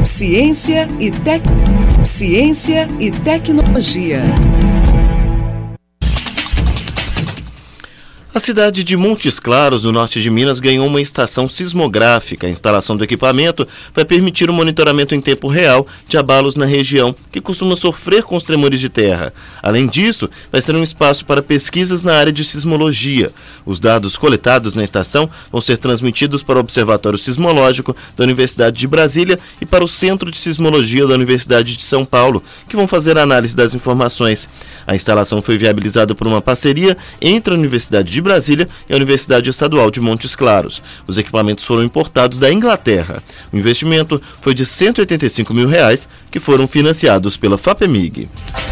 Ciência e tecnologia. A cidade de Montes Claros, no norte de Minas, ganhou uma estação sismográfica. A instalação do equipamento vai permitir o monitoramento em tempo real de abalos na região, que costuma sofrer com os tremores de terra. Além disso, vai ser um espaço para pesquisas na área de sismologia. Os dados coletados na estação vão ser transmitidos para o Observatório Sismológico da Universidade de Brasília e para o Centro de Sismologia da Universidade de São Paulo, que vão fazer a análise das informações. A instalação foi viabilizada por uma parceria entre a Universidade de Brasília e a Universidade Estadual de Montes Claros. Os equipamentos foram importados da Inglaterra. O investimento foi de R$ 185 mil, que foram financiados pela FAPEMIG.